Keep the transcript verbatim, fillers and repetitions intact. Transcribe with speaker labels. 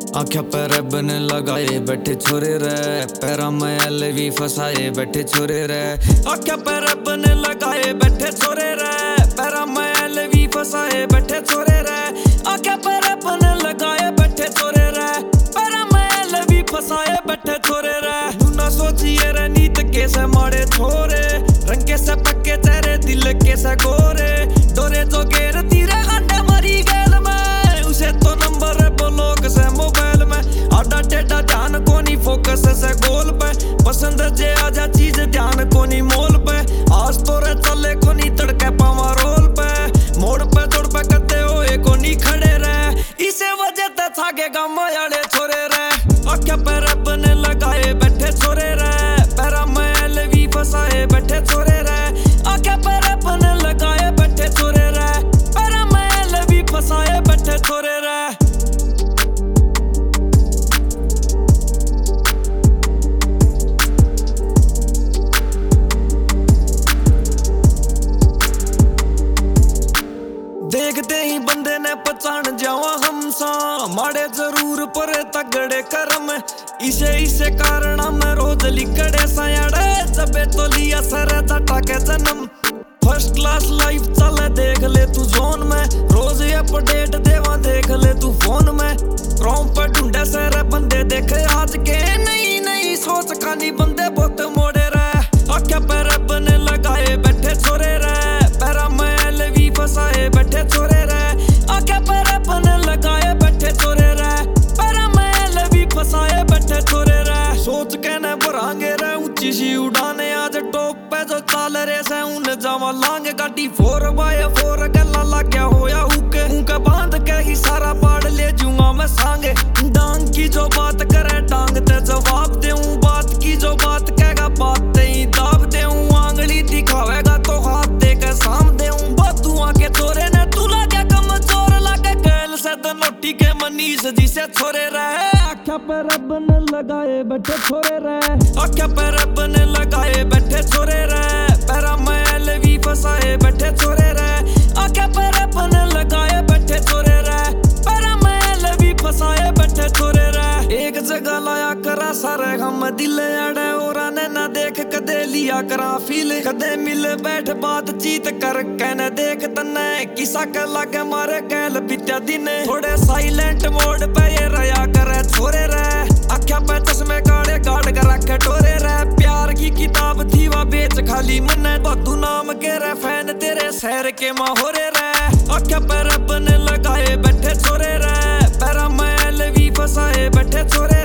Speaker 1: आँखें पे रब ने लगाए बैठे छोरे रे, पैरा में एल भी फसाए बैठे छोरे रे। आँखें पे रब ने लगाए बैठे छोरे रे, पैरा में एल भी फसाए बैठे छोरे रे। आँखें पे रब ने लगाए बैठे छोरे रे, पैरा में एल भी फसाए बैठे छोरे रे। तू ना सोचिए रे नीत कैसे मारे छोरे, रंग कैसे पक्के तेरे दिल कैसे गोरे। डोरे जो गेर तीरे अंडे मरी गेल में, उसे तो नंबर ब्लॉक से मोबाइल में। आधा टेढ़ा ध्यान कोनी फोकस से गोल पे, पसंद जे आजा चीज ध्यान कोनी मोल पे। आज तो रे चले कोनी तड़के पावा रोल पे, मोड़ पे जोड़ पे कते होए कोनी खड़े रे। इसे वजह ते छागे गामा याले छोरे रे। आँखें पे रब ने लगाए बैठे छोरे रे, पैरा में एल भी फसाए बैठे छोरे रे। आँखें पे रब ने लगाए बैठे छोरे रे, पैरा में एल भी फसाए बैठे छोरे रे। देखते ही बंदे ने पहचान जावा हम सा, माड़े जरूर पर तगड़े कर्म। इसे इसे कारण में रोज लिखड़े सयाड़े, जबे तो लिया सर जटा के जन्म। फर्स्ट क्लास लाइफ चले देख ले तू जोन में, रोज अपडेट देवा देख ले तू फोन में। क्रोम पर ढूंढे सारे बंदे देखे आज के, नहीं नहीं सोच खानी बंदे बहुत मोड़े रे। आँखें पे रब ने लगाए बैठे छोरे रे, पैरा में एल भी फसाए बैठे छोरे रे। आँखें पे रब ने लगाए बैठे छोरे रे, पैरा में एल भी फसाए बैठे छोरे रे। सोच के न भरांगे रे ऊंची सी उड़ाने, आज टॉप पे जो चाल रे से उन जावा लांगे। गाड़ी फोर बाय फोर गला लाग्या होया हुके, उनका बांध के ही सारा पाड़ ले जूंगा मैं सांगे। डांग की जो बात करे डांग ते जवाब देऊं, बात की जो बात कहेगा बात ते ही दाब देऊं। आंगली दिखावेगा तो हाथ दे के साम देऊं, बदुआ के छोरे ने तू लागे कमजोर लागे गैल से दनोटी के मनीष जिसे छोरे रहे। आँखें पे रब ने लगाए बैठे छोरे रे, आँखें पे रब ने लगाए बैठे छोरे रे, पैरा में एल भी फसाए बैठे छोरे रे। आँखें पे रब ने लगाए बैठे छोरे रे, पैरा में एल भी फसाए बैठे छोरे रे। एक जगह लाया करा सारे हम दिल अड़े, और ने ना देख कदे लिया करा फील। कदे मिल बैठ बातचीत कर कहने देख तन्ने, किसा के लागे मारे गैल बीत्या दिन। थोड़े साइलेंट मोड पे ये रहा करे छोरे रे, आँखें पे चश्मे काले गाड़ कर रखे टोरे रे। प्यार की किताब थी वह बेच खाली मन, बदू नाम के रे फैन तेरे शहर के माहौरे रे। आँखें पे रब ने लगाए बैठे छोरे रे, पैरा में एल भी फसाए बैठे छोरे